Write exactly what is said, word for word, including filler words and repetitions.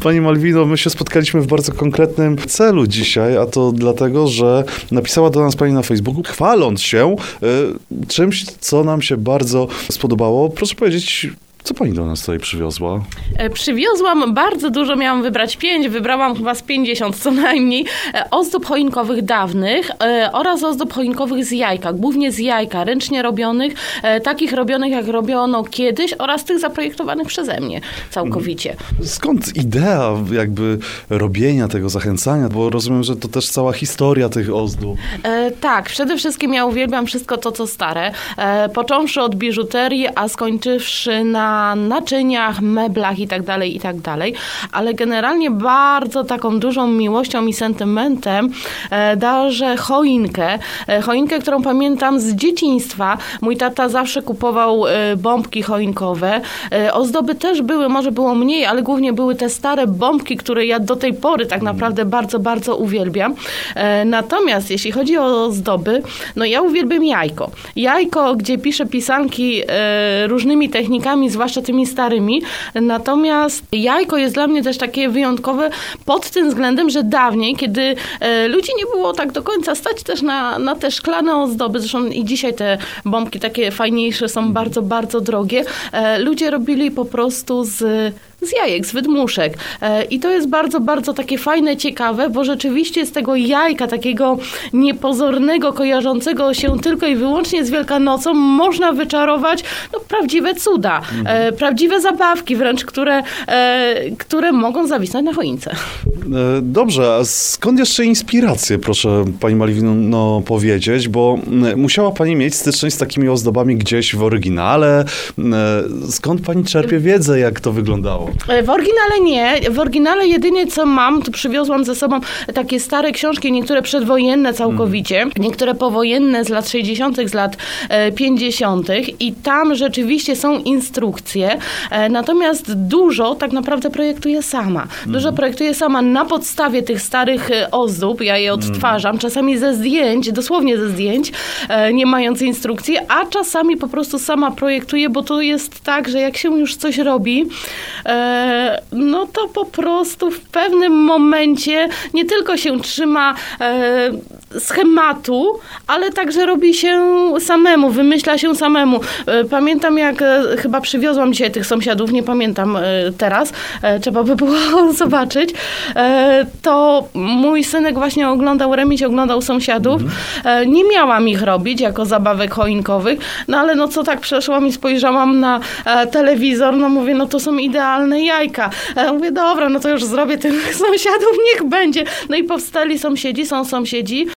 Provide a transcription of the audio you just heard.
Pani Malwino, my się spotkaliśmy w bardzo konkretnym celu dzisiaj, a to dlatego, że napisała do nas pani na Facebooku, chwaląc się y, czymś, co nam się bardzo spodobało. Proszę powiedzieć, co pani do nas tutaj przywiozła? E, przywiozłam bardzo dużo, miałam wybrać pięć, wybrałam chyba z pięćdziesiąt co najmniej, e, ozdób choinkowych dawnych e, oraz ozdób choinkowych z jajka, głównie z jajka, ręcznie robionych, e, takich robionych jak robiono kiedyś oraz tych zaprojektowanych przeze mnie całkowicie. Skąd idea jakby robienia tego, zachęcania? Bo rozumiem, że to też cała historia tych ozdób. E, tak, przede wszystkim ja uwielbiam wszystko to, co stare, e, począwszy od biżuterii, a skończywszy na naczyniach, meblach i tak dalej, i tak dalej, ale generalnie bardzo taką dużą miłością i sentymentem e, darzę choinkę. E, choinkę, którą pamiętam z dzieciństwa. Mój tata zawsze kupował e, bombki choinkowe. E, ozdoby też były, może było mniej, ale głównie były te stare bombki, które ja do tej pory tak naprawdę bardzo, bardzo uwielbiam. E, natomiast jeśli chodzi o ozdoby, no ja uwielbiam jajko. Jajko, gdzie piszę pisanki e, różnymi technikami, zwłaszcza tymi starymi. Natomiast jajko jest dla mnie też takie wyjątkowe pod tym względem, że dawniej, kiedy e, ludzi nie było tak do końca stać też na, na te szklane ozdoby, zresztą i dzisiaj te bombki takie fajniejsze są bardzo, bardzo drogie, e, ludzie robili po prostu z z jajek, z wydmuszek. I to jest bardzo, bardzo takie fajne, ciekawe, bo rzeczywiście z tego jajka, takiego niepozornego, kojarzącego się tylko i wyłącznie z Wielkanocą, można wyczarować no, prawdziwe cuda, mhm. e, prawdziwe zabawki wręcz, które, e, które mogą zawisnąć na choince. Dobrze, a skąd jeszcze inspiracje, proszę pani Malwino no, powiedzieć, bo musiała pani mieć styczność z takimi ozdobami gdzieś w oryginale. Skąd pani czerpie wiedzę, jak to wyglądało? W oryginale nie. W oryginale jedynie co mam, to przywiozłam ze sobą takie stare książki, niektóre przedwojenne całkowicie, hmm. niektóre powojenne z lat sześćdziesiątych, z lat pięćdziesiątych i tam rzeczywiście są instrukcje. Natomiast dużo tak naprawdę projektuję sama. Dużo hmm. projektuję sama na podstawie tych starych ozdób. Ja je odtwarzam, czasami ze zdjęć, dosłownie ze zdjęć, nie mając instrukcji, a czasami po prostu sama projektuję, bo to jest tak, że jak się już coś robi, no to po prostu w pewnym momencie nie tylko się trzyma e, schematu, ale także robi się samemu, wymyśla się samemu. E, pamiętam jak, e, chyba przywiozłam dzisiaj tych sąsiadów, nie pamiętam e, teraz, e, trzeba by było zobaczyć, e, to mój synek właśnie oglądał remis, oglądał sąsiadów. E, nie miałam ich robić jako zabawek choinkowych, no ale no co tak przeszłam i spojrzałam na e, telewizor, no mówię, no to są idealne jajka. Ja mówię, dobra, no to już zrobię tych sąsiadów, niech będzie. No i powstali sąsiedzi, są sąsiedzi.